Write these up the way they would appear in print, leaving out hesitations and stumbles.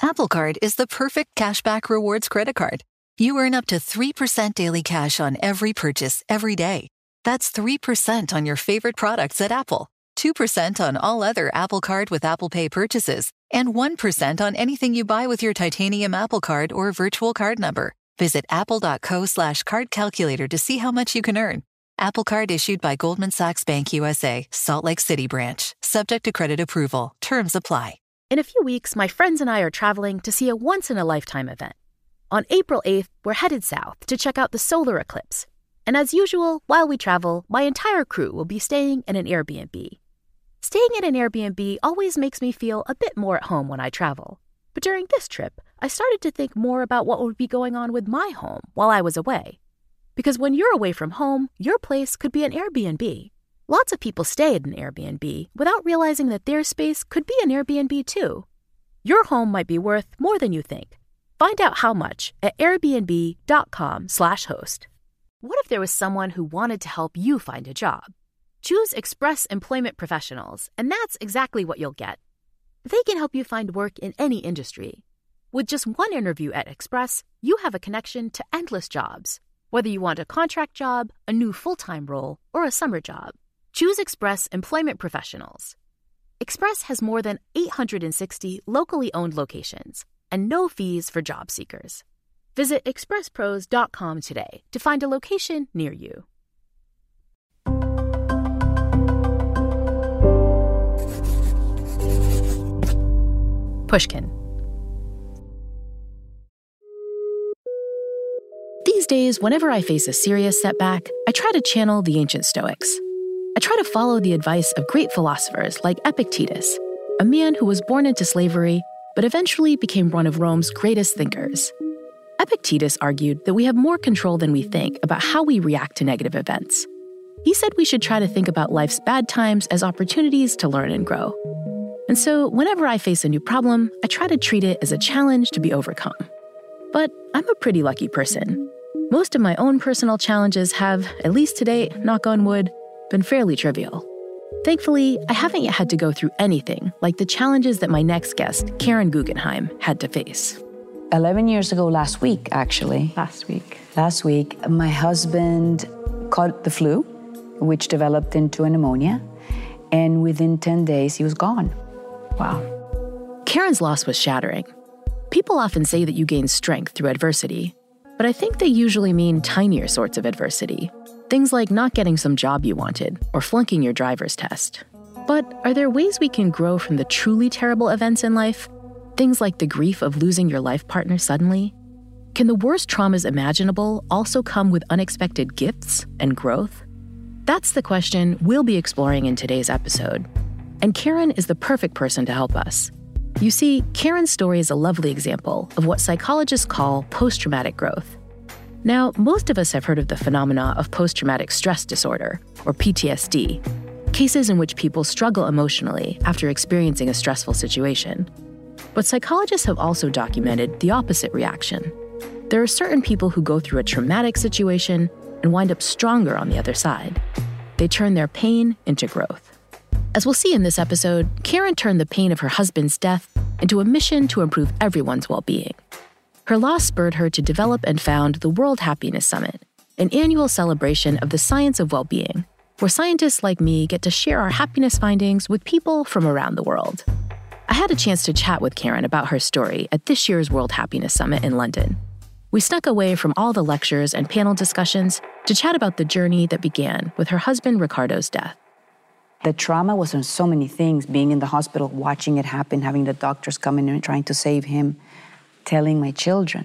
Apple Card is the perfect cashback rewards credit card. You earn up to 3% daily cash on every purchase every day. That's 3% on your favorite products at Apple, 2% on all other Apple Card with Apple Pay purchases, and 1% on anything you buy with your titanium Apple Card or virtual card number. Visit apple.co/card calculator to see how much you can earn. Apple Card issued by Goldman Sachs Bank USA, Salt Lake City branch. Subject to credit approval. Terms apply. In a few weeks, my friends and I are traveling to see a once-in-a-lifetime event. On April 8th, we're headed south to check out the solar eclipse. And as usual, while we travel, my entire crew will be staying in an Airbnb. Staying in an Airbnb always makes me feel a bit more at home when I travel. But during this trip, I started to think more about what would be going on with my home while I was away. Because when you're away from home, your place could be an Airbnb. Lots of people stay at an Airbnb without realizing that their space could be an Airbnb too. Your home might be worth more than you think. Find out how much at airbnb.com/host. What if there was someone who wanted to help you find a job? Choose Express Employment Professionals, and that's exactly what you'll get. They can help you find work in any industry. With just one interview at Express, you have a connection to endless jobs. Whether you want a contract job, a new full-time role, or a summer job, choose Express Employment Professionals. Express has more than 860 locally owned locations and no fees for job seekers. Visit expresspros.com today to find a location near you. Pushkin. These days, whenever I face a serious setback, I try to channel the ancient Stoics. I try to follow the advice of great philosophers like Epictetus, a man who was born into slavery but eventually became one of Rome's greatest thinkers. Epictetus argued that we have more control than we think about how we react to negative events. He said we should try to think about life's bad times as opportunities to learn and grow. And so, whenever I face a new problem, I try to treat it as a challenge to be overcome. But I'm a pretty lucky person. Most of my own personal challenges have, at least to date, knock on wood, been fairly trivial. Thankfully, I haven't yet had to go through anything like the challenges that my next guest, Karen Guggenheim, had to face. 11 years ago, last week, actually. Last week, my husband caught the flu, which developed into a pneumonia, and within 10 days, he was gone. Wow. Karen's loss was shattering. People often say that you gain strength through adversity, but I think they usually mean tinier sorts of adversity. Things like not getting some job you wanted or flunking your driver's test. But are there ways we can grow from the truly terrible events in life? Things like the grief of losing your life partner suddenly? Can the worst traumas imaginable also come with unexpected gifts and growth? That's the question we'll be exploring in today's episode. And Karen is the perfect person to help us. You see, Karen's story is a lovely example of what psychologists call post-traumatic growth. Now, most of us have heard of the phenomena of post-traumatic stress disorder, or PTSD, cases in which people struggle emotionally after experiencing a stressful situation. But psychologists have also documented the opposite reaction. There are certain people who go through a traumatic situation and wind up stronger on the other side. They turn their pain into growth. As we'll see in this episode, Karen turned the pain of her husband's death into a mission to improve everyone's well-being. Her loss spurred her to develop and found the World Happiness Summit, an annual celebration of the science of well-being, where scientists like me get to share our happiness findings with people from around the world. I had a chance to chat with Karen about her story at this year's World Happiness Summit in London. We snuck away from all the lectures and panel discussions to chat about the journey that began with her husband Ricardo's death. The trauma was on so many things, being in the hospital, watching it happen, having the doctors come in and trying to save him, telling my children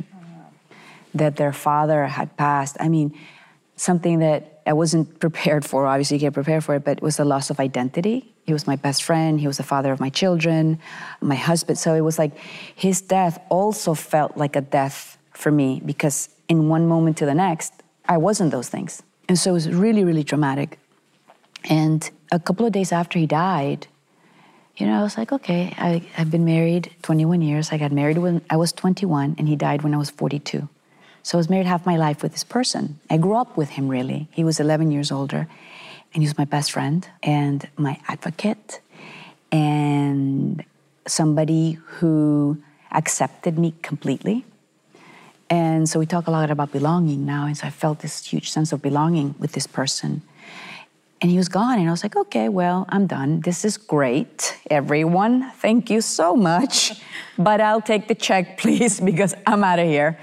that their father had passed. I mean, something that I wasn't prepared for. Obviously, you get prepared for it, but it was the loss of identity. He was my best friend. He was the father of my children, my husband. So it was like his death also felt like a death for me because in one moment to the next, I wasn't those things. And so it was really, really traumatic. And a couple of days after he died, I was like, okay, I've been married 21 years. I got married when I was 21, and he died when I was 42. So I was married half my life with this person. I grew up with him, really. He was 11 years older, and he was my best friend and my advocate and somebody who accepted me completely. And so we talk a lot about belonging now. And so I felt this huge sense of belonging with this person. And he was gone. And I was like, okay, well, I'm done. This is great, everyone. Thank you so much. But I'll take the check, please, because I'm out of here.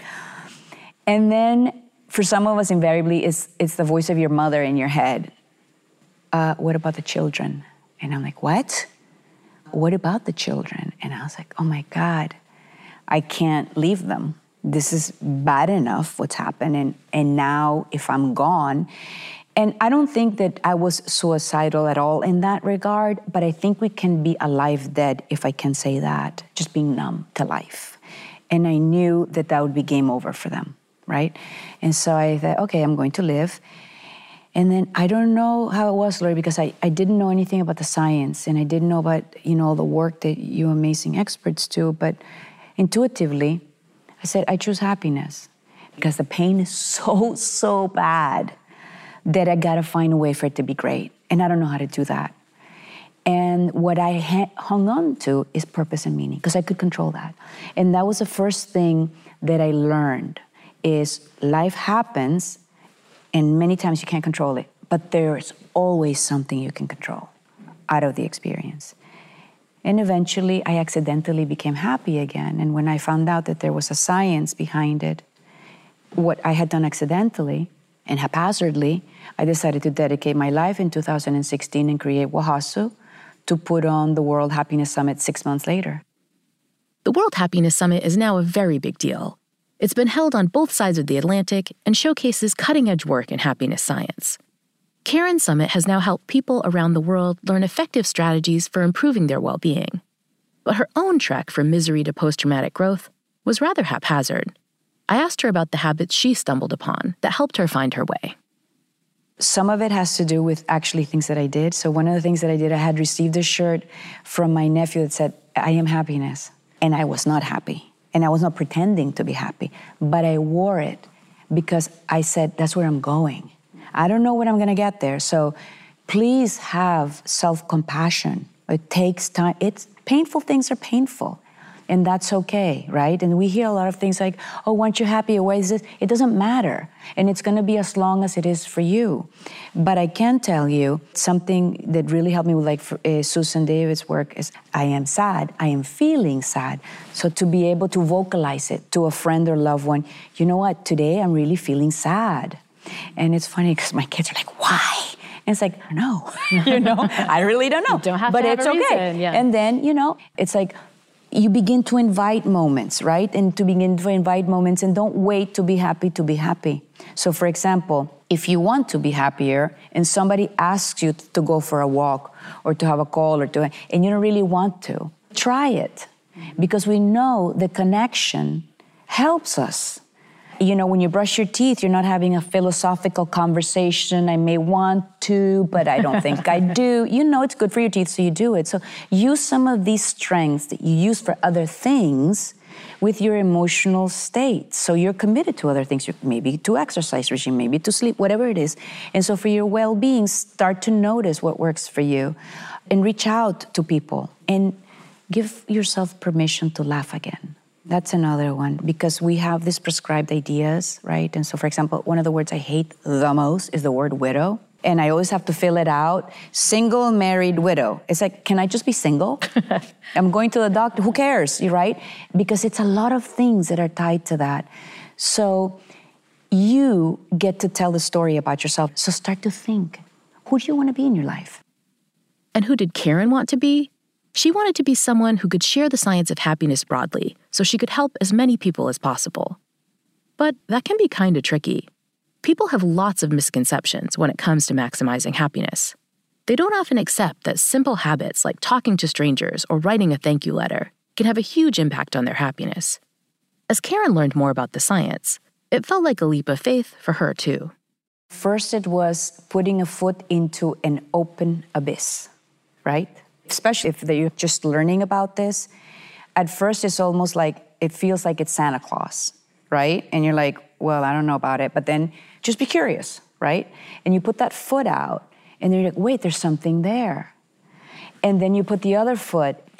And then for some of us, invariably, it's the voice of your mother in your head. What about the children? And I'm like, what? What about the children? And I was like, oh my God, I can't leave them. This is bad enough, what's happened. And now if I'm gone, and I don't think that I was suicidal at all in that regard, but I think we can be alive dead, if I can say that, just being numb to life. And I knew that that would be game over for them, right? And so I thought, okay, I'm going to live. And then I don't know how it was, Lori, because I didn't know anything about the science, and I didn't know about, all the work that you amazing experts do, but intuitively, I said, I choose happiness because the pain is so bad that I gotta find a way for it to be great. And I don't know how to do that. And what I hung on to is purpose and meaning, because I could control that. And that was the first thing that I learned is life happens, and many times you can't control it, but there's always something you can control out of the experience. And eventually, I accidentally became happy again. And when I found out that there was a science behind it, what I had done accidentally and haphazardly, I decided to dedicate my life in 2016 and create WAHASU to put on the World Happiness Summit 6 months later. The World Happiness Summit is now a very big deal. It's been held on both sides of the Atlantic and showcases cutting-edge work in happiness science. Karen's Summit has now helped people around the world learn effective strategies for improving their well-being. But her own trek from misery to post-traumatic growth was rather haphazard. I asked her about the habits she stumbled upon that helped her find her way. Some of it has to do with actually things that I did. So one of the things that I did, I had received a shirt from my nephew that said, I am happiness. And I was not happy. And I was not pretending to be happy. But I wore it because I said, that's where I'm going. I don't know when I'm gonna get there. So please have self-compassion. It takes time. Painful things are painful. And that's okay, right? And we hear a lot of things like, oh, aren't you happy? Or why is this? It doesn't matter. And it's gonna be as long as it is for you. But I can tell you something that really helped me with Susan David's work is, I am sad, I am feeling sad. So to be able to vocalize it to a friend or loved one, you know what, today I'm really feeling sad. And it's funny because my kids are like, why? And it's like, I don't know, I really don't know. You don't have but to have it's a okay. reason, yeah. And then, it's like, you begin to invite moments, right? And to begin to invite moments, and don't wait to be happy to be happy. So for example, if you want to be happier and somebody asks you to go for a walk or to have a call and you don't really want to, try it. Because we know the connection helps us. When you brush your teeth, you're not having a philosophical conversation. I may want to, but I don't think I do. It's good for your teeth, so you do it. So use some of these strengths that you use for other things with your emotional state. So you're committed to other things, maybe to exercise regime, maybe to sleep, whatever it is. And so for your well-being, start to notice what works for you and reach out to people and give yourself permission to laugh again. That's another one, because we have these prescribed ideas, right? And so, for example, one of the words I hate the most is the word widow. And I always have to fill it out. Single, married, widow. It's like, can I just be single? I'm going to the doctor. Who cares, right? Because it's a lot of things that are tied to that. So you get to tell the story about yourself. So start to think, who do you want to be in your life? And who did Karen want to be? She wanted to be someone who could share the science of happiness broadly, so she could help as many people as possible. But that can be kind of tricky. People have lots of misconceptions when it comes to maximizing happiness. They don't often accept that simple habits like talking to strangers or writing a thank you letter can have a huge impact on their happiness. As Karen learned more about the science, it felt like a leap of faith for her too. First, it was putting a foot into an open abyss, right? Especially if you're just learning about this. At first, it's almost like, it feels like it's Santa Claus, right? And you're like, well, I don't know about it. But then just be curious, right? And you put that foot out, and then you're like, wait, there's something there. And then you put the other foot,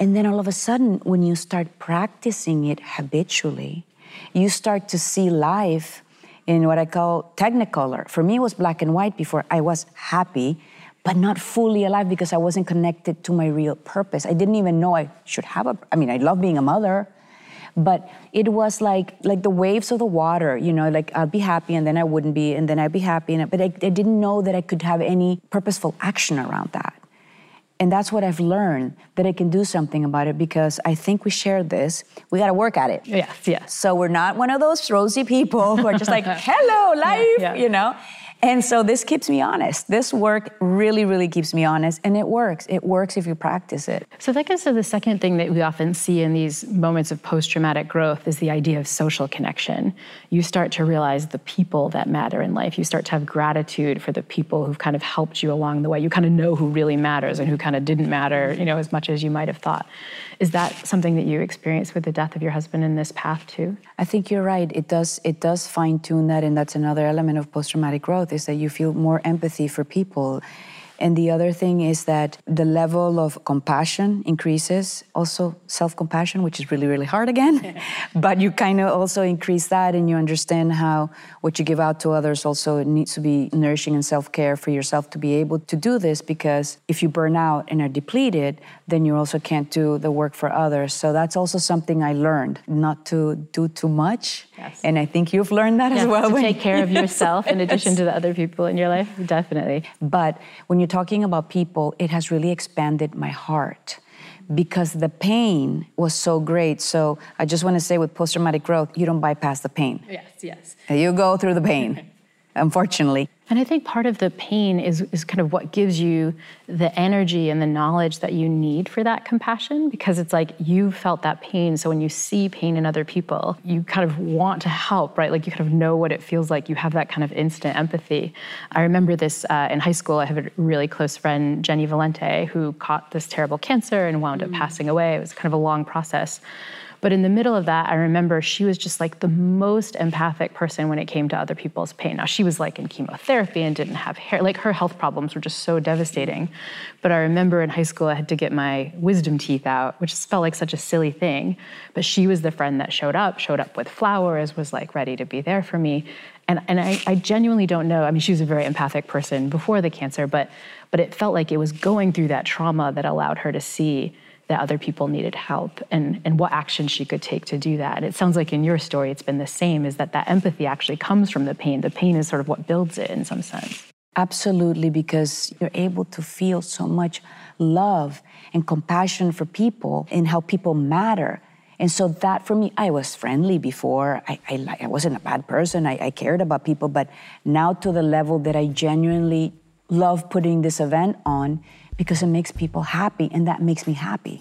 And then all of a sudden, when you start practicing it habitually, you start to see life in what I call technicolor. For me, it was black and white before. I was happy, but not fully alive because I wasn't connected to my real purpose. I didn't even know I should have I love being a mother, but it was like the waves of the water, like I'll be happy and then I wouldn't be, and then I'd be happy. But I didn't know that I could have any purposeful action around that. And that's what I've learned, that I can do something about it, because I think we share this. We got to work at it. Yes. So we're not one of those rosy people who are just like, hello, life, And so this keeps me honest. This work really, really keeps me honest. And it works. It works if you practice it. So that gets to the second thing that we often see in these moments of post-traumatic growth is the idea of social connection. You start to realize the people that matter in life. You start to have gratitude for the people who've kind of helped you along the way. You kind of know who really matters and who kind of didn't matter, as much as you might have thought. Is that something that you experienced with the death of your husband in this path too? I think you're right. It does fine-tune that, and that's another element of post-traumatic growth, is that you feel more empathy for people. And the other thing is that the level of compassion increases, also self-compassion, which is really, really hard again. But you kind of also increase that, and you understand how what you give out to others also needs to be nourishing and self-care for yourself to be able to do this, because if you burn out and are depleted, then you also can't do the work for others. So that's also something I learned, not to do too much. Yes. And I think you've learned that as well. To take care of yourself in addition to the other people in your life, definitely. But when you're talking about people, it has really expanded my heart, because the pain was so great. So I just want to say, with post-traumatic growth, you don't bypass the pain. Yes. You go through the pain, unfortunately. And I think part of the pain is kind of what gives you the energy and the knowledge that you need for that compassion, because it's like you felt that pain. So when you see pain in other people, you kind of want to help, right? Like you kind of know what it feels like. You have that kind of instant empathy. I remember this in high school. I have a really close friend, Jenny Valente, who caught this terrible cancer and wound up passing away. It was kind of a long process. But in the middle of that, I remember she was just like the most empathic person when it came to other people's pain. Now, she was like in chemotherapy and didn't have hair. Like her health problems were just so devastating. But I remember in high school, I had to get my wisdom teeth out, which felt like such a silly thing. But she was the friend that showed up with flowers, was like ready to be there for me. And I genuinely don't know. I mean, she was a very empathic person before the cancer, but it felt like it was going through that trauma that allowed her to see that other people needed help and what action she could take to do that. And it sounds like in your story, it's been the same, is that empathy actually comes from the pain. The pain is sort of what builds it in some sense. Absolutely, because you're able to feel so much love and compassion for people and how people matter. And so that for me, I was friendly before. I wasn't a bad person. I cared about people, but now to the level that I genuinely love putting this event on, because it makes people happy, and that makes me happy.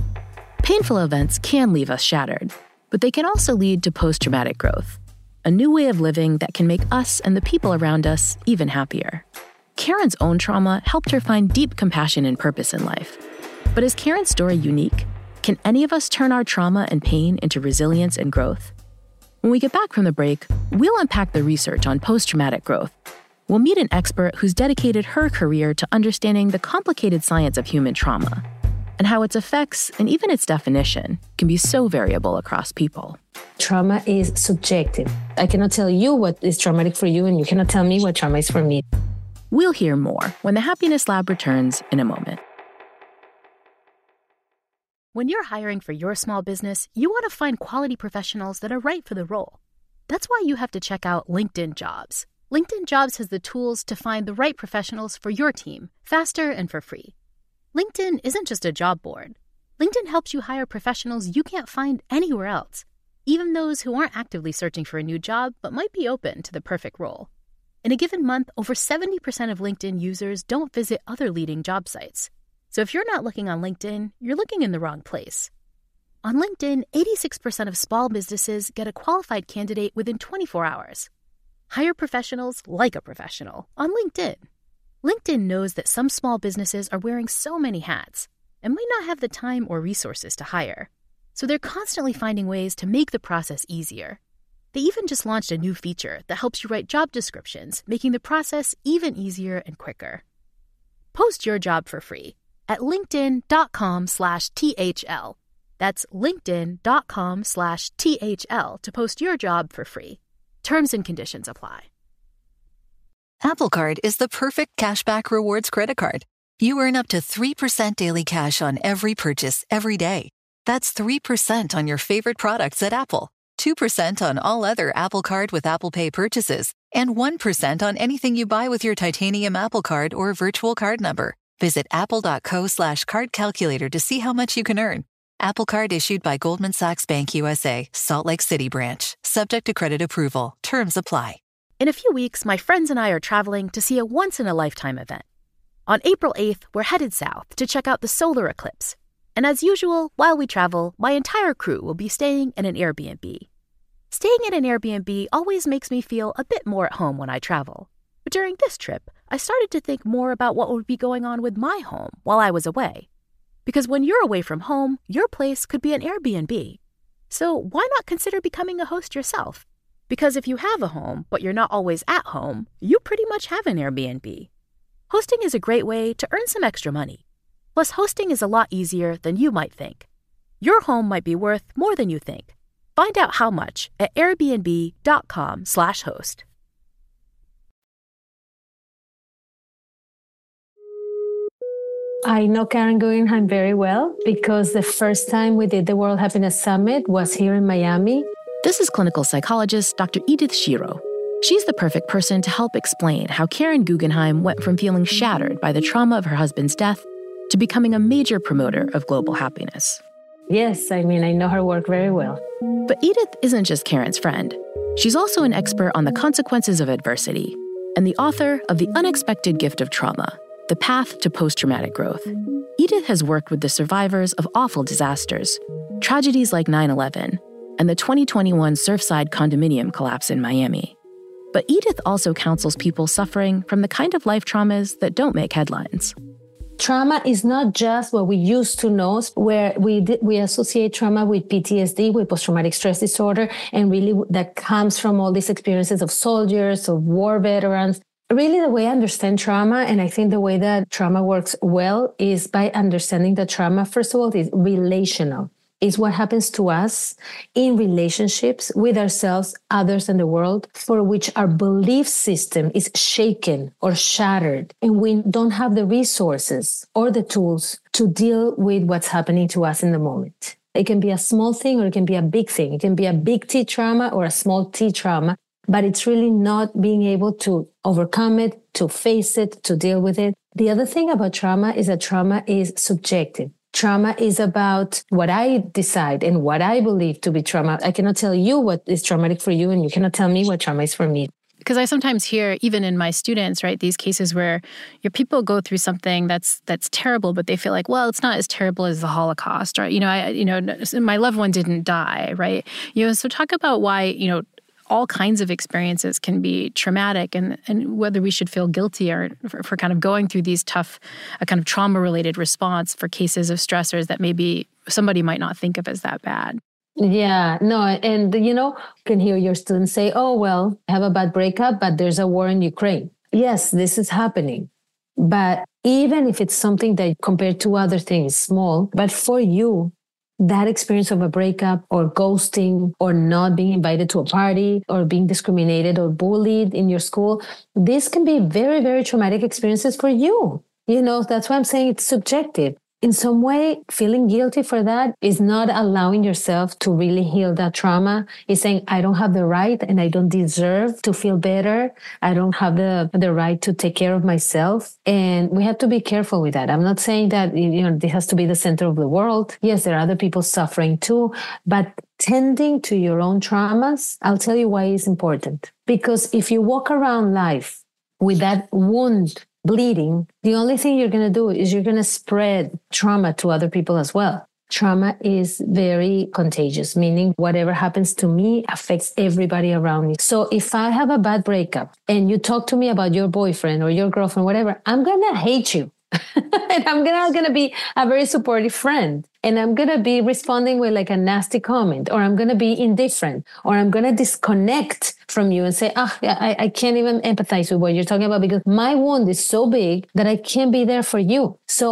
Painful events can leave us shattered, but they can also lead to post-traumatic growth, a new way of living that can make us and the people around us even happier. Karen's own trauma helped her find deep compassion and purpose in life. But is Karen's story unique? Can any of us turn our trauma and pain into resilience and growth? When we get back from the break, we'll unpack the research on post-traumatic growth. We'll meet an expert who's dedicated her career to understanding the complicated science of human trauma and how its effects and even its definition can be so variable across people. Trauma is subjective. I cannot tell you what is traumatic for you, and you cannot tell me what trauma is for me. We'll hear more when the Happiness Lab returns in a moment. When you're hiring for your small business, you want to find quality professionals that are right for the role. That's why you have to check out LinkedIn Jobs. LinkedIn Jobs has the tools to find the right professionals for your team, faster and for free. LinkedIn isn't just a job board. LinkedIn helps you hire professionals you can't find anywhere else, even those who aren't actively searching for a new job but might be open to the perfect role. In a given month, over 70% of LinkedIn users don't visit other leading job sites. So if you're not looking on LinkedIn, you're looking in the wrong place. On LinkedIn, 86% of small businesses get a qualified candidate within 24 hours. Hire professionals like a professional on LinkedIn. LinkedIn knows that some small businesses are wearing so many hats and might not have the time or resources to hire. So they're constantly finding ways to make the process easier. They even just launched a new feature that helps you write job descriptions, making the process even easier and quicker. Post your job for free. at linkedin.com/THL. That's linkedin.com/THL to post your job for free. Terms and conditions apply. Apple Card is the perfect cashback rewards credit card. You earn up to 3% daily cash on every purchase every day. That's 3% on your favorite products at Apple, 2% on all other Apple Card with Apple Pay purchases, and 1% on anything you buy with your titanium Apple Card or virtual card number. Visit apple.co/card calculator to see how much you can earn. Apple Card issued by Goldman Sachs Bank USA, Salt Lake City branch. Subject to credit approval. Terms apply. In a few weeks, my friends and I are traveling to see a once-in-a-lifetime event. On April 8th, we're headed south to check out the solar eclipse. And as usual, while we travel, my entire crew will be staying in an Airbnb. Staying in an Airbnb always makes me feel a bit more at home when I travel. But during this trip, I started to think more about what would be going on with my home while I was away. Because when you're away from home, your place could be an Airbnb. So why not consider becoming a host yourself? Because if you have a home, but you're not always at home, you pretty much have an Airbnb. Hosting is a great way to earn some extra money. Plus, hosting is a lot easier than you might think. Your home might be worth more than you think. Find out how much at airbnb.com/host. I know Karen Guggenheim very well because the first time we did the World Happiness Summit was here in Miami. This is clinical psychologist Dr. Edith Shiro. She's the perfect person to help explain how Karen Guggenheim went from feeling shattered by the trauma of her husband's death to becoming a major promoter of global happiness. Yes, I know her work very well. But Edith isn't just Karen's friend. She's also an expert on the consequences of adversity and the author of The Unexpected Gift of Trauma, The Path to Post-Traumatic Growth. Edith has worked with the survivors of awful disasters, tragedies like 9/11, and the 2021 Surfside condominium collapse in Miami. But Edith also counsels people suffering from the kind of life traumas that don't make headlines. Trauma is not just what we used to know, where we associate trauma with PTSD, with post-traumatic stress disorder, and really that comes from all these experiences of soldiers, of war veterans. Really, the way I understand trauma, and I think the way that trauma works well, is by understanding that trauma, first of all, is relational. It's what happens to us in relationships with ourselves, others, and the world, for which our belief system is shaken or shattered, and we don't have the resources or the tools to deal with what's happening to us in the moment. It can be a small thing or it can be a big thing. It can be a big T trauma or a small T trauma. But it's really not being able to overcome it, to face it, to deal with it. The other thing about trauma is that trauma is subjective. Trauma is about what I decide and what I believe to be trauma. I cannot tell you what is traumatic for you, and you cannot tell me what trauma is for me. Because I sometimes hear, even in my students, right, these cases where your people go through something that's terrible, but they feel like, well, it's not as terrible as the Holocaust, or my loved one didn't die, right? So talk about why all kinds of experiences can be traumatic, and whether we should feel guilty or for kind of going through these tough, kind of trauma-related response for cases of stressors that maybe somebody might not think of as that bad. Yeah, no, and you can hear your students say, oh, well, I have a bad breakup, but there's a war in Ukraine. Yes, this is happening. But even if it's something that compared to other things, small, but for you, that experience of a breakup or ghosting or not being invited to a party or being discriminated or bullied in your school, this can be very, very traumatic experiences for you. That's why I'm saying it's subjective. In some way, feeling guilty for that is not allowing yourself to really heal that trauma. It's saying, I don't have the right and I don't deserve to feel better. I don't have the right to take care of myself. And we have to be careful with that. I'm not saying that, this has to be the center of the world. Yes, there are other people suffering too, but tending to your own traumas, I'll tell you why it's important. Because if you walk around life with that wound bleeding, the only thing you're going to do is you're going to spread trauma to other people as well. Trauma is very contagious, meaning whatever happens to me affects everybody around me. So if I have a bad breakup and you talk to me about your boyfriend or your girlfriend, whatever, I'm going to hate you. And I'm not going to be a very supportive friend. And I'm going to be responding with like a nasty comment, or I'm going to be indifferent, or I'm going to disconnect from you and say, I can't even empathize with what you're talking about because my wound is so big that I can't be there for you. So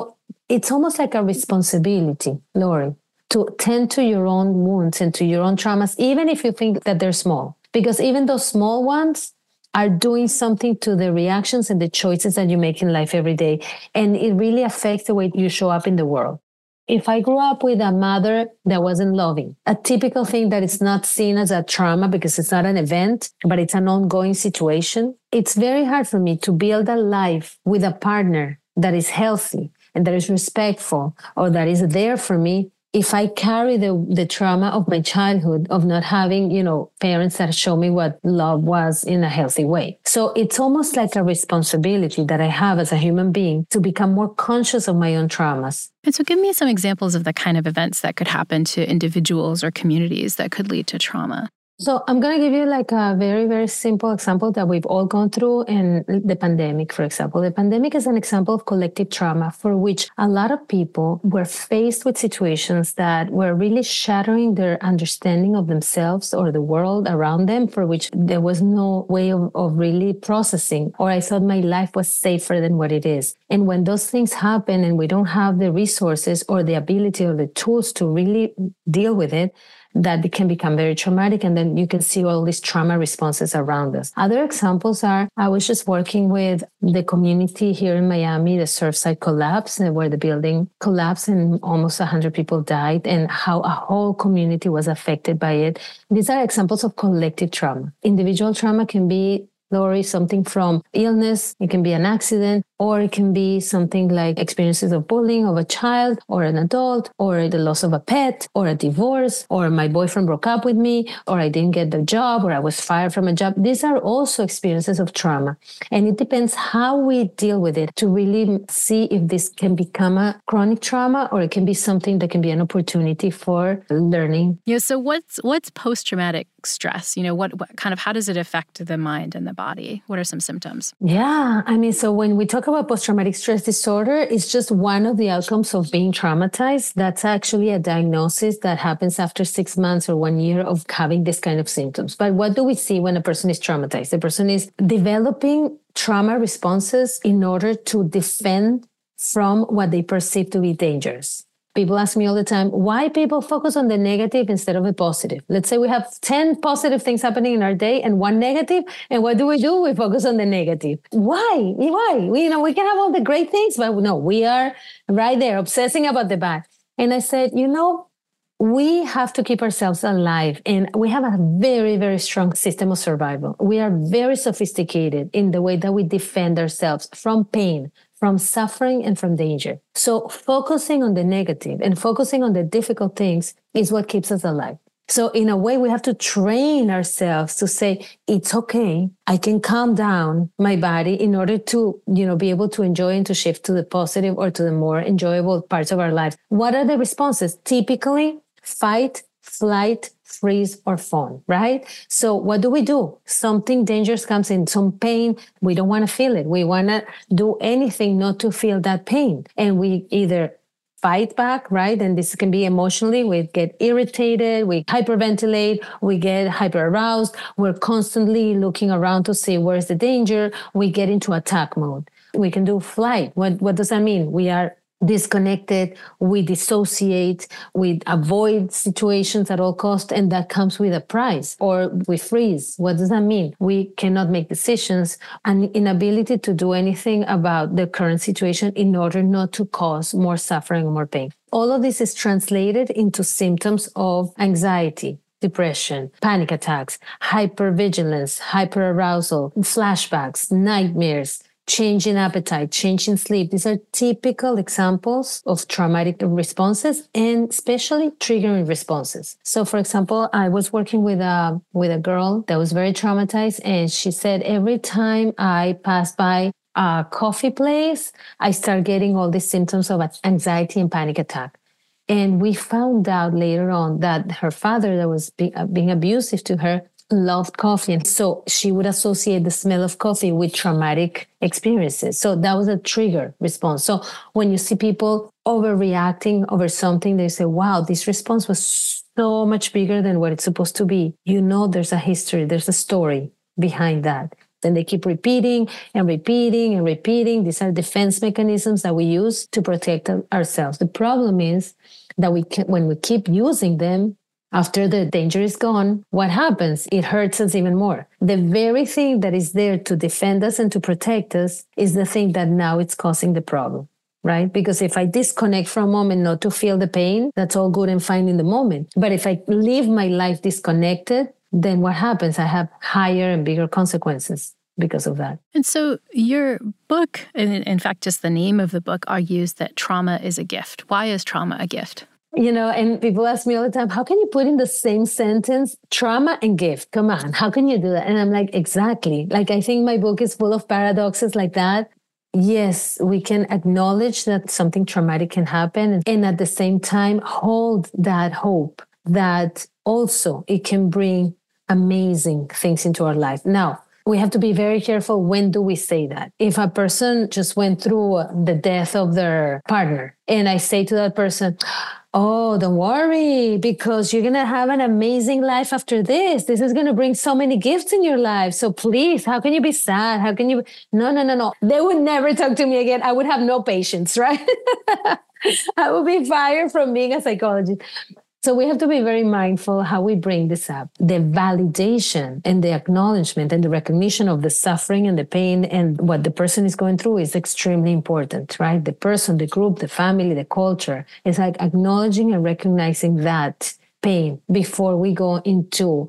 it's almost like a responsibility, Lori, to tend to your own wounds and to your own traumas, even if you think that they're small. Because even those small ones are doing something to the reactions and the choices that you make in life every day. And it really affects the way you show up in the world. If I grew up with a mother that wasn't loving, a typical thing that is not seen as a trauma because it's not an event, but it's an ongoing situation, it's very hard for me to build a life with a partner that is healthy and that is respectful or that is there for me if I carry the trauma of my childhood of not having, parents that show me what love was in a healthy way. So it's almost like a responsibility that I have as a human being to become more conscious of my own traumas. And so give me some examples of the kind of events that could happen to individuals or communities that could lead to trauma. So I'm going to give you like a very, very simple example that we've all gone through in the pandemic, for example. The pandemic is an example of collective trauma for which a lot of people were faced with situations that were really shattering their understanding of themselves or the world around them, for which there was no way of really processing, or I thought my life was safer than what it is. And when those things happen and we don't have the resources or the ability or the tools to really deal with it, that can become very traumatic. And then you can see all these trauma responses around us. Other examples are, I was just working with the community here in Miami, the Surfside collapse, where the building collapsed and almost 100 people died, and how a whole community was affected by it. These are examples of collective trauma. Individual trauma can be, Lori, something from illness, it can be an accident, or it can be something like experiences of bullying of a child or an adult, or the loss of a pet, or a divorce, or my boyfriend broke up with me, or I didn't get the job, or I was fired from a job. These are also experiences of trauma. And it depends how we deal with it to really see if this can become a chronic trauma or it can be something that can be an opportunity for learning. Yeah. So what's post-traumatic stress? What kind of, how does it affect the mind and the body? What are some symptoms? Yeah. So when we talk about post-traumatic stress disorder, it's just one of the outcomes of being traumatized. That's actually a diagnosis that happens after 6 months or 1 year of having this kind of symptoms. But what do we see when a person is traumatized? The person is developing trauma responses in order to defend from what they perceive to be dangerous. People ask me all the time, why people focus on the negative instead of the positive? Let's say we have 10 positive things happening in our day and 1 negative. And what do? We focus on the negative. Why? We can have all the great things, but no, we are right there obsessing about the bad. And I said, we have to keep ourselves alive. And we have a very, very strong system of survival. We are very sophisticated in the way that we defend ourselves from pain, from suffering, and from danger. So focusing on the negative and focusing on the difficult things is what keeps us alive. So in a way, we have to train ourselves to say, it's okay. I can calm down my body in order to, be able to enjoy and to shift to the positive or to the more enjoyable parts of our lives. What are the responses? Typically, fight, flight, freeze, or fawn, right? So what do? Something dangerous comes in, some pain. We don't want to feel it. We want to do anything not to feel that pain. And we either fight back, right? And this can be emotionally. We get irritated, we hyperventilate, we get hyperaroused. We're constantly looking around to see where's the danger. We get into attack mode. We can do flight. What does that mean? We are disconnected, we dissociate, we avoid situations at all costs, and that comes with a price. Or we freeze. What does that mean? We cannot make decisions, an inability to do anything about the current situation in order not to cause more suffering or more pain. All of this is translated into symptoms of anxiety, depression, panic attacks, hypervigilance, hyperarousal, flashbacks, nightmares, change in appetite, change in sleep. These are typical examples of traumatic responses and especially triggering responses. So for example, I was working with a girl that was very traumatized, and she said, every time I pass by a coffee place, I start getting all these symptoms of anxiety and panic attack. And we found out later on that her father, that was being abusive to her, loved coffee. And so she would associate the smell of coffee with traumatic experiences. So that was a trigger response. So when you see people overreacting over something, they say, wow, this response was so much bigger than what it's supposed to be. There's a history, there's a story behind that. And they keep repeating and repeating and repeating. These are defense mechanisms that we use to protect ourselves. The problem is that when we keep using them, after the danger is gone, what happens? It hurts us even more. The very thing that is there to defend us and to protect us is the thing that now it's causing the problem, right? Because if I disconnect for a moment not to feel the pain, that's all good and fine in the moment. But if I live my life disconnected, then what happens? I have higher and bigger consequences because of that. And so your book, and in fact, just the name of the book, argues that trauma is a gift. Why is trauma a gift? And people ask me all the time, how can you put in the same sentence trauma and gift? Come on, how can you do that? And I'm like, exactly. Like, I think my book is full of paradoxes like that. Yes, we can acknowledge that something traumatic can happen and at the same time hold that hope that also it can bring amazing things into our life. Now, we have to be very careful. When do we say that? If a person just went through the death of their partner and I say to that person, oh, don't worry, because you're going to have an amazing life after this. This is going to bring so many gifts in your life. So please, how can you be sad? How can you? No. They would never talk to me again. I would have no patience, right? I would be fired from being a psychologist. So we have to be very mindful how we bring this up. The validation and the acknowledgement and the recognition of the suffering and the pain and what the person is going through is extremely important, right? The person, the group, the family, the culture. It's like acknowledging and recognizing that pain before we go into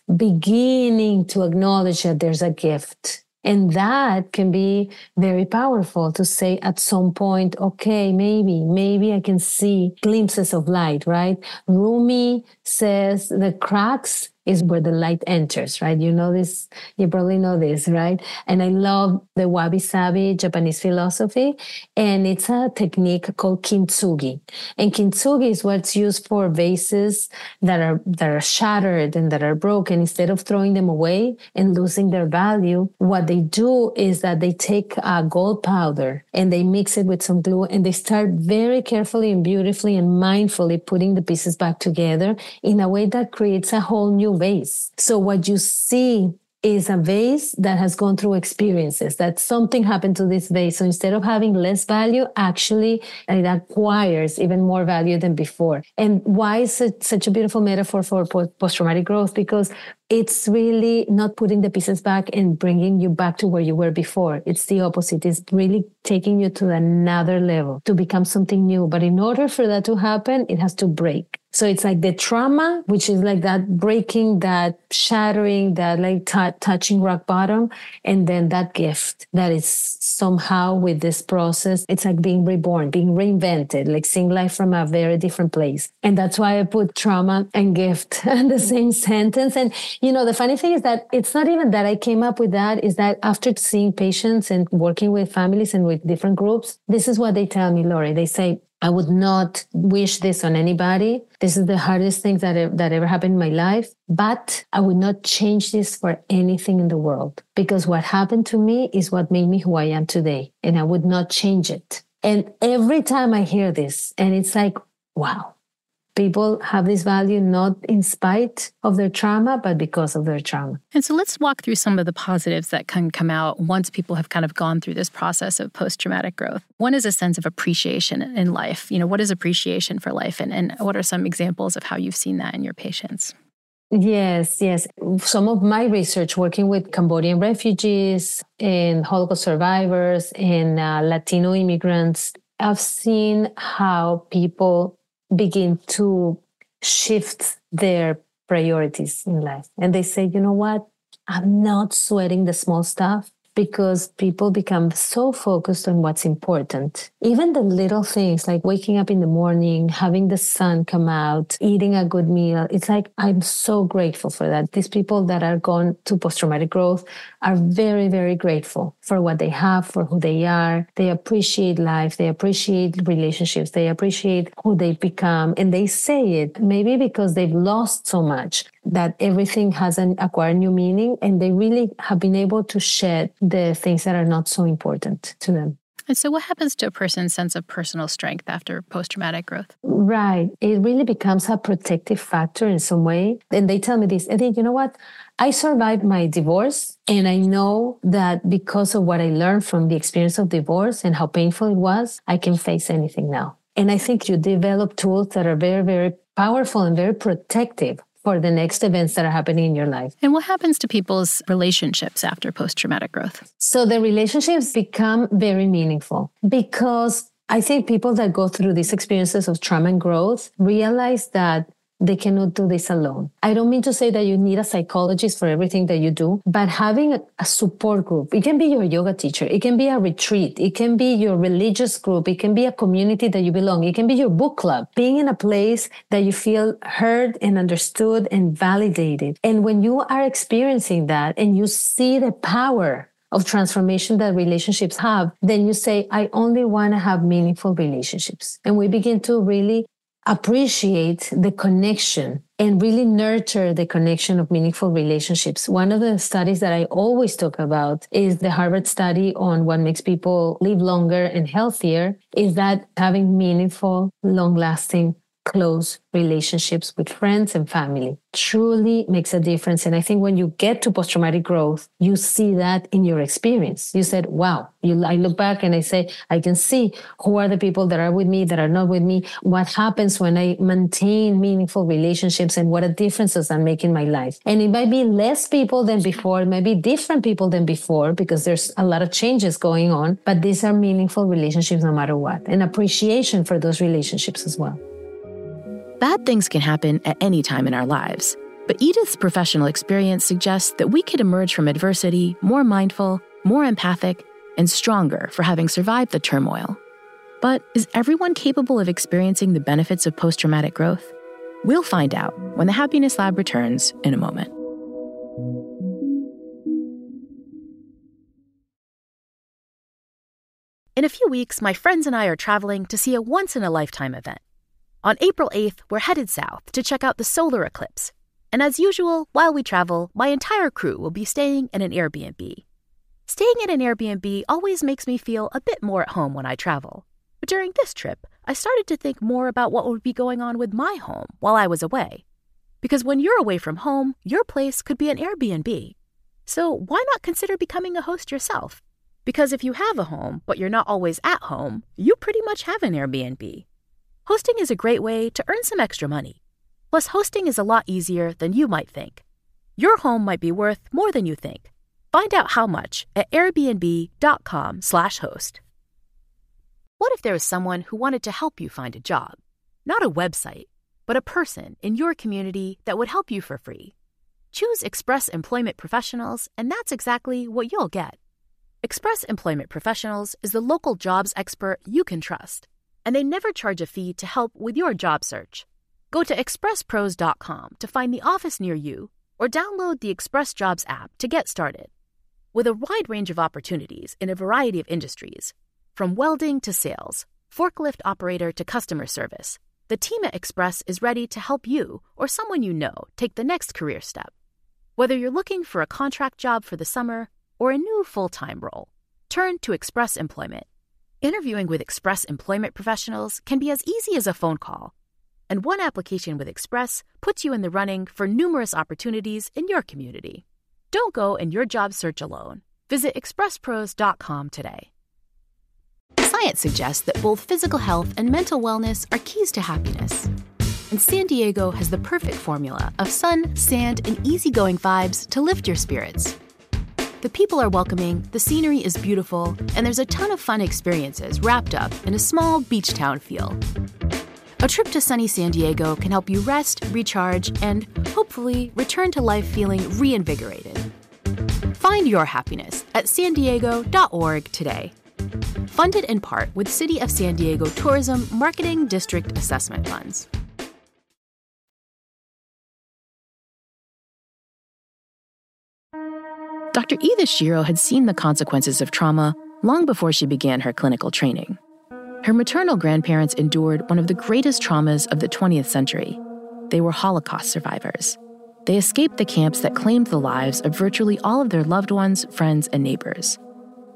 beginning to acknowledge that there's a gift. And that can be very powerful to say at some point, okay, maybe I can see glimpses of light, right? Rumi says the cracks is where the light enters, right? You know this, you probably know this, right? And I love the wabi-sabi Japanese philosophy, and it's a technique called kintsugi. And kintsugi is what's used for vases that are shattered and that are broken. Instead of throwing them away and losing their value, what they do is that they take gold powder and they mix it with some glue and they start very carefully and beautifully and mindfully putting the pieces back together in a way that creates a whole new vase. So what you see is a vase that has gone through experiences, that something happened to this vase. So instead of having less value, actually it acquires even more value than before. And why is it such a beautiful metaphor for post-traumatic growth? Because it's really not putting the pieces back and bringing you back to where you were before. It's the opposite. It's really taking you to another level to become something new. But in order for that to happen, it has to break. So it's like the trauma, which is like that breaking, that shattering, that like touching rock bottom. And then that gift that is somehow with this process, it's like being reborn, being reinvented, like seeing life from a very different place. And that's why I put trauma and gift in the same sentence. And the funny thing is that it's not even that I came up with that, is that after seeing patients and working with families and with different groups, this is what they tell me, Lori. They say, I would not wish this on anybody. This is the hardest thing that ever happened in my life, but I would not change this for anything in the world, because what happened to me is what made me who I am today, and I would not change it. And every time I hear this, and it's like, wow. People have this value not in spite of their trauma, but because of their trauma. And so let's walk through some of the positives that can come out once people have kind of gone through this process of post-traumatic growth. One is a sense of appreciation in life. What is appreciation for life? And what are some examples of how you've seen that in your patients? Yes. Some of my research working with Cambodian refugees and Holocaust survivors and Latino immigrants, I've seen how people begin to shift their priorities in life. And they say, you know what? I'm not sweating the small stuff, because people become so focused on what's important. Even the little things like waking up in the morning, having the sun come out, eating a good meal. It's like, I'm so grateful for that. These people that are gone to post-traumatic growth are very, very grateful for what they have, for who they are. They appreciate life. They appreciate relationships. They appreciate who they've become. And they say it maybe because they've lost so much that everything hasn't acquired new meaning, and they really have been able to shed the things that are not so important to them. And so what happens to a person's sense of personal strength after post-traumatic growth? Right. It really becomes a protective factor in some way. And they tell me this, Eddie, you know what? I survived my divorce, and I know that because of what I learned from the experience of divorce and how painful it was, I can face anything now. And I think you develop tools that are very, very powerful and very protective for the next events that are happening in your life. And what happens to people's relationships after post-traumatic growth? So the relationships become very meaningful because I think people that go through these experiences of trauma and growth realize that they cannot do this alone. I don't mean to say that you need a psychologist for everything that you do, but having a support group, it can be your yoga teacher, it can be a retreat, it can be your religious group, it can be a community that you belong, it can be your book club, being in a place that you feel heard and understood and validated. And when you are experiencing that and you see the power of transformation that relationships have, then you say, I only want to have meaningful relationships. And we begin to really appreciate the connection and really nurture the connection of meaningful relationships. One of the studies that I always talk about is the Harvard study on what makes people live longer and healthier, is that having meaningful, long-lasting, close relationships with friends and family truly makes a difference. And I think when you get to post-traumatic growth, you see that in your experience. You said, wow, I look back and I say, I can see who are the people that are with me, that are not with me, what happens when I maintain meaningful relationships and what a differences I make in my life. And it might be less people than before, it might be different people than before because there's a lot of changes going on, but these are meaningful relationships no matter what, and appreciation for those relationships as well. Bad things can happen at any time in our lives, but Edith's professional experience suggests that we could emerge from adversity more mindful, more empathic, and stronger for having survived the turmoil. But is everyone capable of experiencing the benefits of post-traumatic growth? We'll find out when the Happiness Lab returns in a moment. In a few weeks, my friends and I are traveling to see a once-in-a-lifetime event. On April 8th, we're headed south to check out the solar eclipse. And as usual, while we travel, my entire crew will be staying in an Airbnb. Staying in an Airbnb always makes me feel a bit more at home when I travel. But during this trip, I started to think more about what would be going on with my home while I was away. Because when you're away from home, your place could be an Airbnb. So why not consider becoming a host yourself? Because if you have a home, but you're not always at home, you pretty much have an Airbnb. Hosting is a great way to earn some extra money. Plus, hosting is a lot easier than you might think. Your home might be worth more than you think. Find out how much at airbnb.com/host. What if there was someone who wanted to help you find a job? Not a website, but a person in your community that would help you for free. Choose Express Employment Professionals, and that's exactly what you'll get. Express Employment Professionals is the local jobs expert you can trust, and they never charge a fee to help with your job search. Go to expresspros.com to find the office near you, or download the Express Jobs app to get started. With a wide range of opportunities in a variety of industries, from welding to sales, forklift operator to customer service, the team at Express is ready to help you or someone you know take the next career step. Whether you're looking for a contract job for the summer or a new full-time role, turn to Express Employment. Interviewing with Express Employment Professionals can be as easy as a phone call, and one application with Express puts you in the running for numerous opportunities in your community. Don't go in your job search alone. Visit expresspros.com today. Science suggests that both physical health and mental wellness are keys to happiness. And San Diego has the perfect formula of sun, sand, and easygoing vibes to lift your spirits. The people are welcoming, the scenery is beautiful, and there's a ton of fun experiences wrapped up in a small beach town feel. A trip to sunny San Diego can help you rest, recharge, and hopefully return to life feeling reinvigorated. Find your happiness at sandiego.org today. Funded in part with City of San Diego Tourism Marketing District Assessment Funds. Dr. Edith Shiro had seen the consequences of trauma long before she began her clinical training. Her maternal grandparents endured one of the greatest traumas of the 20th century. They were Holocaust survivors. They escaped the camps that claimed the lives of virtually all of their loved ones, friends, and neighbors.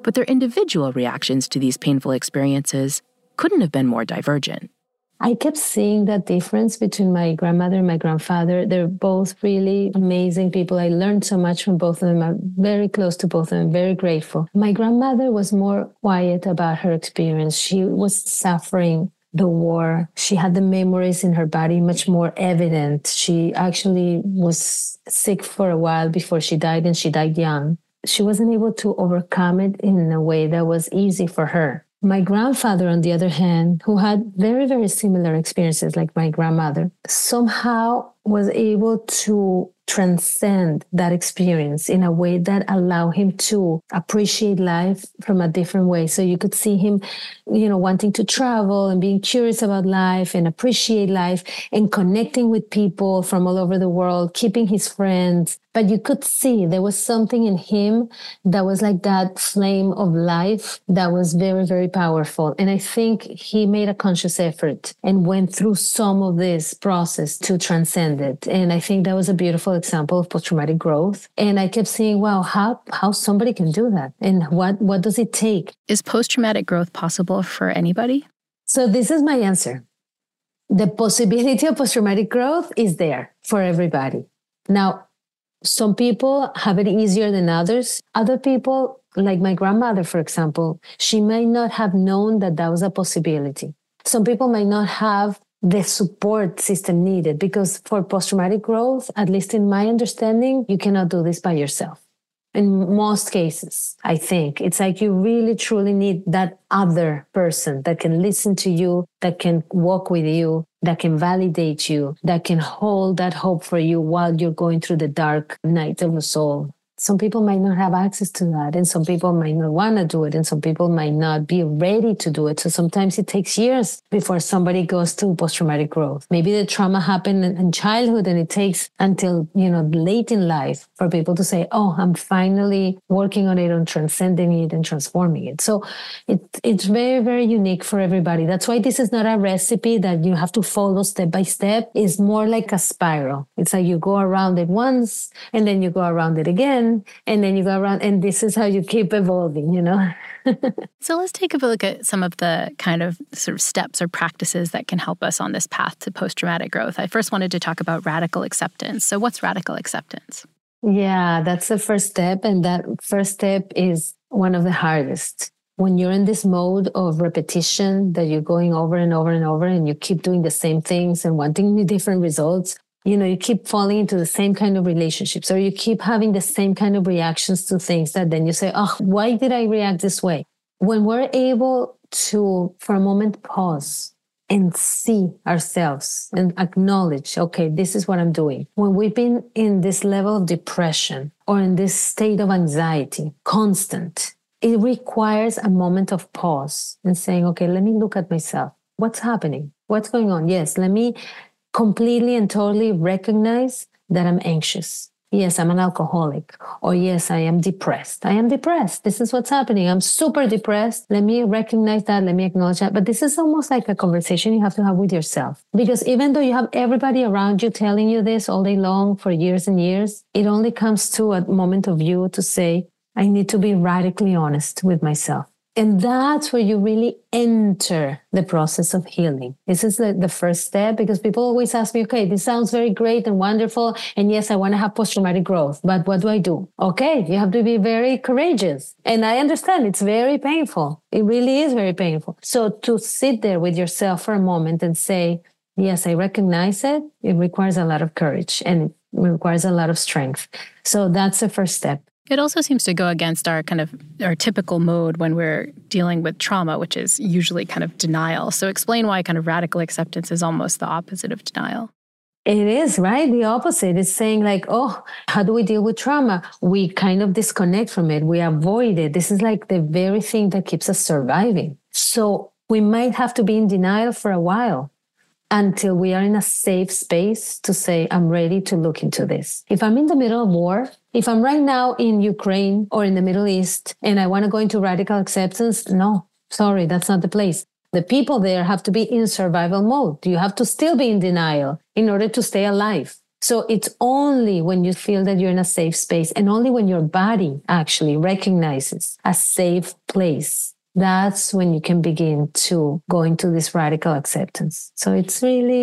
but their individual reactions to these painful experiences couldn't have been more divergent. I kept seeing that difference between my grandmother and my grandfather. They're both really amazing people. I learned so much from both of them. I'm very close to both of them, very grateful. My grandmother was more quiet about her experience. She was suffering the war. She had the memories in her body much more evident. She actually was sick for a while before she died, and she died young. She wasn't able to overcome it in a way that was easy for her. My grandfather, on the other hand, who had very, very similar experiences like my grandmother, somehow was able to transcend that experience in a way that allowed him to appreciate life from a different way. So you could see him, wanting to travel and being curious about life and appreciate life and connecting with people from all over the world, keeping his friends. But you could see there was something in him that was like that flame of life that was very, very powerful. And I think he made a conscious effort and went through some of this process to transcend it. And I think that was a beautiful example of post-traumatic growth. And I kept seeing, wow, how somebody can do that? And what does it take? Is post-traumatic growth possible for anybody? So this is my answer. The possibility of post-traumatic growth is there for everybody. Now, some people have it easier than others. Other people, like my grandmother, for example, she might not have known that that was a possibility. Some people might not have the support system needed, because for post-traumatic growth, at least in my understanding, you cannot do this by yourself. In most cases, I think it's like you really, truly need that other person that can listen to you, that can walk with you, that can validate you, that can hold that hope for you while you're going through the dark night of the soul. Some people might not have access to that, and some people might not want to do it, and some people might not be ready to do it. So sometimes it takes years before somebody goes through post-traumatic growth. Maybe the trauma happened in childhood, and it takes until, late in life for people to say, oh, I'm finally working on it, on transcending it and transforming it. So it's very, very unique for everybody. That's why this is not a recipe that you have to follow step by step. It's more like a spiral. It's like you go around it once, and then you go around it again, and then you go around, and this is how you keep evolving, So let's take a look at some of the kind of sort of steps or practices that can help us on this path to post-traumatic growth. I first wanted to talk about radical acceptance. So what's radical acceptance? Yeah, that's the first step. And that first step is one of the hardest. When you're in this mode of repetition that you're going over and over and over, and you keep doing the same things and wanting different results, you keep falling into the same kind of relationships, or you keep having the same kind of reactions to things that then you say, oh, why did I react this way? When we're able to, for a moment, pause and see ourselves and acknowledge, okay, this is what I'm doing. When we've been in this level of depression or in this state of anxiety, constant, it requires a moment of pause and saying, okay, let me look at myself. What's happening? What's going on? Yes, let me completely and totally recognize that I'm anxious. Yes, I'm an alcoholic. Or yes, I am depressed. I am depressed. This is what's happening. I'm super depressed. Let me recognize that. Let me acknowledge that. But this is almost like a conversation you have to have with yourself. Because even though you have everybody around you telling you this all day long for years and years, it only comes to a moment of you to say, I need to be radically honest with myself. And that's where you really enter the process of healing. This is the first step, because people always ask me, okay, this sounds very great and wonderful. And yes, I want to have post-traumatic growth, but what do I do? Okay, you have to be very courageous. And I understand it's very painful. It really is very painful. So to sit there with yourself for a moment and say, yes, I recognize it. It requires a lot of courage and it requires a lot of strength. So that's the first step. It also seems to go against our typical mode when we're dealing with trauma, which is usually kind of denial. So explain why kind of radical acceptance is almost the opposite of denial. It is, right? The opposite. It's saying like, oh, how do we deal with trauma? We kind of disconnect from it. We avoid it. This is like the very thing that keeps us surviving. So we might have to be in denial for a while until we are in a safe space to say, I'm ready to look into this. If I'm in the middle of war, if I'm right now in Ukraine or in the Middle East and I want to go into radical acceptance, no, sorry, that's not the place. The people there have to be in survival mode. You have to still be in denial in order to stay alive. So it's only when you feel that you're in a safe space and only when your body actually recognizes a safe place, that's when you can begin to go into this radical acceptance. So it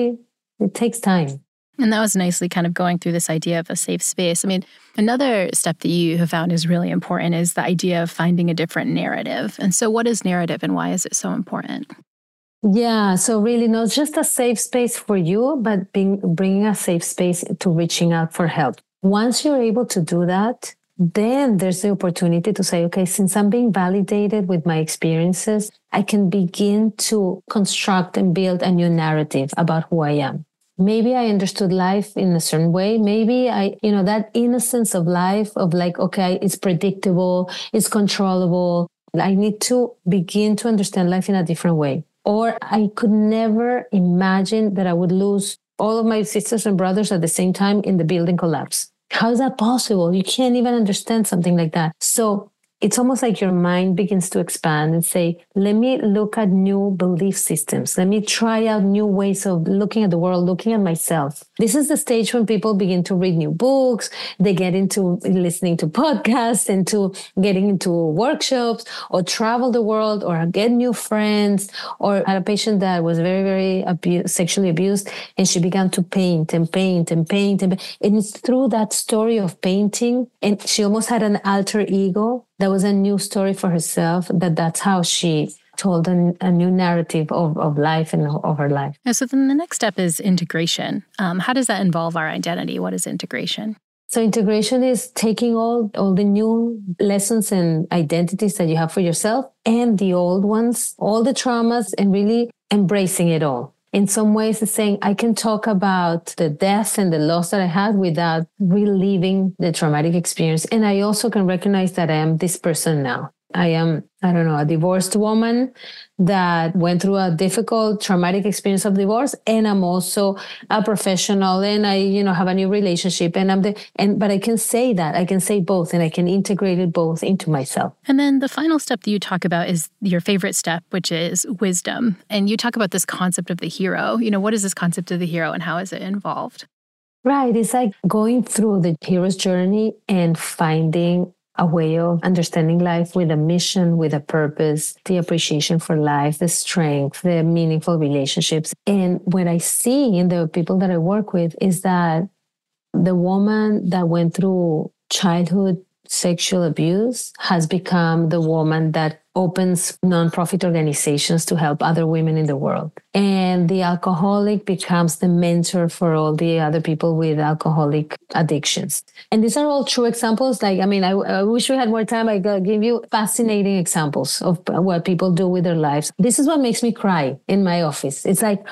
takes time. And that was nicely kind of going through this idea of a safe space. I mean, another step that you have found is really important is the idea of finding a different narrative. And so what is narrative and why is it so important? Yeah, so really not just a safe space for you, but bringing a safe space to reaching out for help. Once you're able to do that, then there's the opportunity to say, okay, since I'm being validated with my experiences, I can begin to construct and build a new narrative about who I am. Maybe I understood life in a certain way. Maybe that innocence of life of like, okay, it's predictable, it's controllable. I need to begin to understand life in a different way. Or I could never imagine that I would lose all of my sisters and brothers at the same time in the building collapse. How is that possible? You can't even understand something like that. So it's almost like your mind begins to expand and say, let me look at new belief systems. Let me try out new ways of looking at the world, looking at myself. This is the stage when people begin to read new books. They get into listening to podcasts and to getting into workshops or travel the world or get new friends. Or I had a patient that was very, very sexually abused, and she began to paint and paint and paint. And it's through that story of painting, and she almost had an alter ego. That was a new story for herself, that's how she told a new narrative of life and of her life. And so then the next step is integration. How does that involve our identity? What is integration? So integration is taking all the new lessons and identities that you have for yourself and the old ones, all the traumas, and really embracing it all. In some ways, it's saying I can talk about the death and the loss that I had without reliving the traumatic experience. And I also can recognize that I am this person now. I am, a divorced woman that went through a difficult, traumatic experience of divorce. And I'm also a professional and I, have a new relationship but I can say that, I can say both and I can integrate it both into myself. And then the final step that you talk about is your favorite step, which is wisdom. And you talk about this concept of the hero. What is this concept of the hero and how is it involved? Right. It's like going through the hero's journey and finding a way of understanding life with a mission, with a purpose, the appreciation for life, the strength, the meaningful relationships. And what I see in the people that I work with is that the woman that went through childhood sexual abuse has become the woman that opens nonprofit organizations to help other women in the world. And the alcoholic becomes the mentor for all the other people with alcoholic addictions. And these are all true examples. I wish we had more time. I could give you fascinating examples of what people do with their lives. This is what makes me cry in my office. It's like,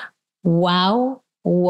wow,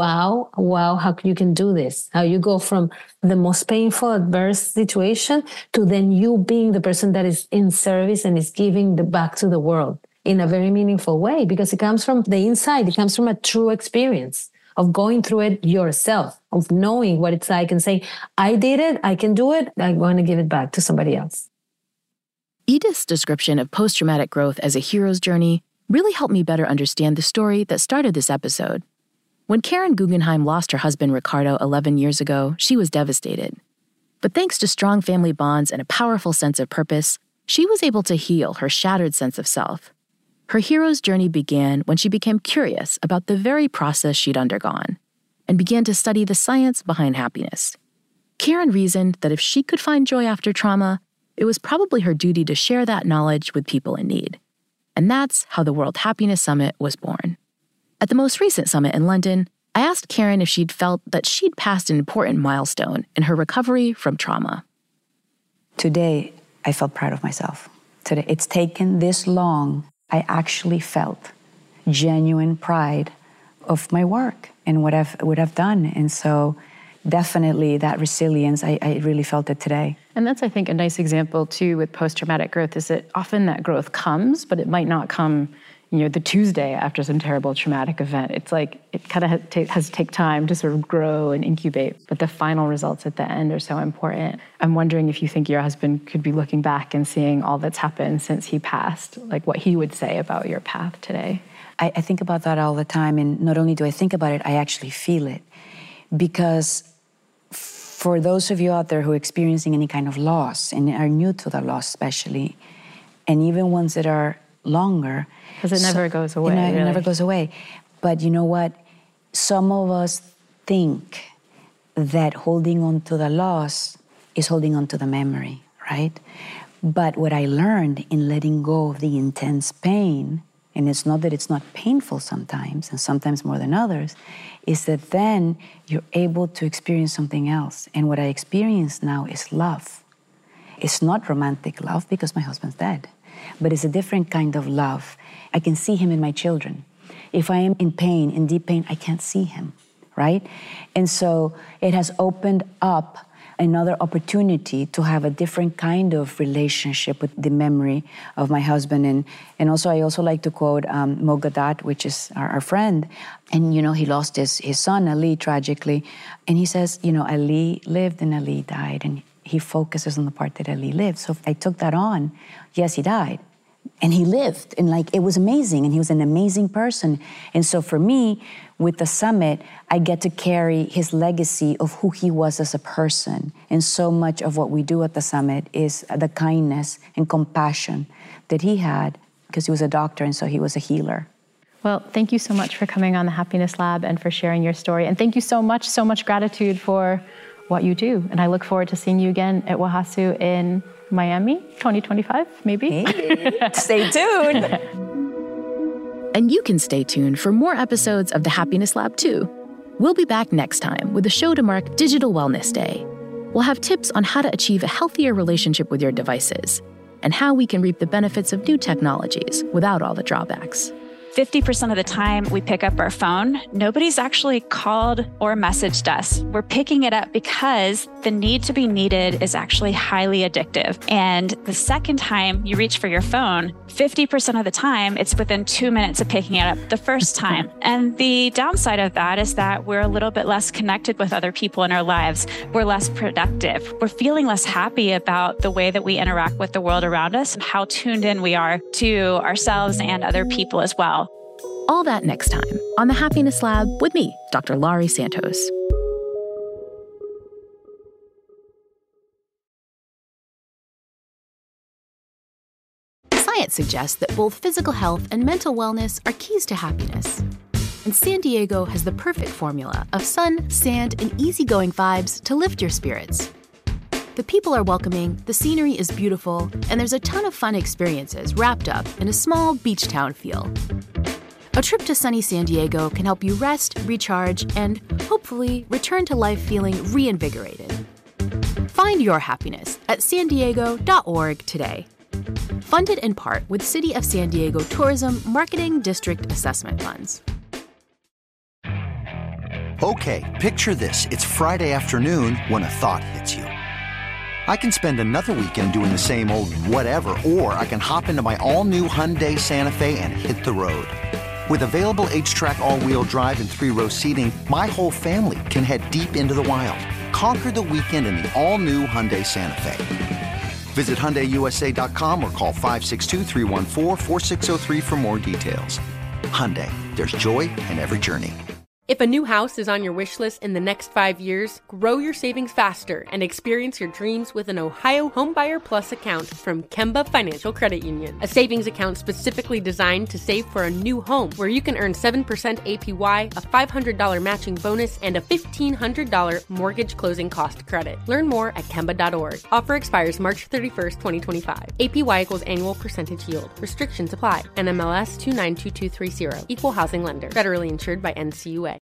how you can do this. How you go from the most painful, adverse situation to then you being the person that is in service and is giving back to the world in a very meaningful way, because it comes from the inside. It comes from a true experience of going through it yourself, of knowing what it's like and saying, I did it, I can do it, I want to give it back to somebody else. Edith's description of post-traumatic growth as a hero's journey really helped me better understand the story that started this episode. When Karen Guggenheim lost her husband, Ricardo, 11 years ago, she was devastated. But thanks to strong family bonds and a powerful sense of purpose, she was able to heal her shattered sense of self. Her hero's journey began when she became curious about the very process she'd undergone and began to study the science behind happiness. Karen reasoned that if she could find joy after trauma, it was probably her duty to share that knowledge with people in need. And that's how the World Happiness Summit was born. At the most recent summit in London, I asked Karen if she'd felt that she'd passed an important milestone in her recovery from trauma. Today, I felt proud of myself. Today, it's taken this long. I actually felt genuine pride of my work and what I've done. And so definitely that resilience, I really felt it today. And that's, I think, a nice example, too, with post-traumatic growth, is that often that growth comes, but it might not come the Tuesday after some terrible traumatic event. It's like it kind of has to take time to sort of grow and incubate, but the final results at the end are so important. I'm wondering if you think your husband could be looking back and seeing all that's happened since he passed, like what he would say about your path today. I think about that all the time, and not only do I think about it, I actually feel it. Because for those of you out there who are experiencing any kind of loss and are new to the loss especially, and even ones that are longer. Because it never goes away. It never goes away. But you know what? Some of us think that holding on to the loss is holding on to the memory, right? But what I learned in letting go of the intense pain, and it's not that it's not painful sometimes, and sometimes more than others, is that then you're able to experience something else. And what I experience now is love. It's not romantic love because my husband's dead, but it's a different kind of love. I can see him in my children. If I am in pain, in deep pain, I can't see him, right? And so it has opened up another opportunity to have a different kind of relationship with the memory of my husband. And also, I also like to quote Mo Gadat, which is our friend. And, you know, he lost his son, Ali, tragically. And he says, you know, Ali lived and Ali died. And he focuses on the part that Ali lived. So I took that on. Yes, he died. And he lived, and like, it was amazing, and he was an amazing person. And so for me, with the summit, I get to carry his legacy of who he was as a person. And so much of what we do at the summit is the kindness and compassion that he had, because he was a doctor, and so he was a healer. Well, thank you so much for coming on the Happiness Lab and for sharing your story. And thank you so much gratitude for what you do. And I look forward to seeing you again at WAHASU in Miami, 2025, maybe. Hey, stay tuned. And you can stay tuned for more episodes of the Happiness Lab too. We'll be back next time with a show to mark Digital Wellness Day. We'll have tips on how to achieve a healthier relationship with your devices and how we can reap the benefits of new technologies without all the drawbacks. 50% of the time we pick up our phone, nobody's actually called or messaged us. We're picking it up because the need to be needed is actually highly addictive. And the second time you reach for your phone, 50% of the time, it's within 2 minutes of picking it up the first time. And the downside of that is that we're a little bit less connected with other people in our lives. We're less productive. We're feeling less happy about the way that we interact with the world around us and how tuned in we are to ourselves and other people as well. All that next time on the Happiness Lab with me, Dr. Laurie Santos. Science suggests that both physical health and mental wellness are keys to happiness. And San Diego has the perfect formula of sun, sand, and easygoing vibes to lift your spirits. The people are welcoming, the scenery is beautiful, and there's a ton of fun experiences wrapped up in a small beach town feel. A trip to sunny San Diego can help you rest, recharge, and hopefully return to life feeling reinvigorated. Find your happiness at sandiego.org today. Funded in part with City of San Diego Tourism Marketing District Assessment Funds. Okay, picture this. It's Friday afternoon when a thought hits you. I can spend another weekend doing the same old whatever, or I can hop into my all-new Hyundai Santa Fe and hit the road. With available H-Track all-wheel drive and 3-row seating, my whole family can head deep into the wild. Conquer the weekend in the all-new Hyundai Santa Fe. Visit HyundaiUSA.com or call 562-314-4603 for more details. Hyundai, there's joy in every journey. If a new house is on your wish list in the next 5 years, grow your savings faster and experience your dreams with an Ohio Homebuyer Plus account from Kemba Financial Credit Union. A savings account specifically designed to save for a new home, where you can earn 7% APY, a $500 matching bonus, and a $1,500 mortgage closing cost credit. Learn more at Kemba.org. Offer expires March 31st, 2025. APY equals annual percentage yield. Restrictions apply. NMLS 292230. Equal housing lender. Federally insured by NCUA.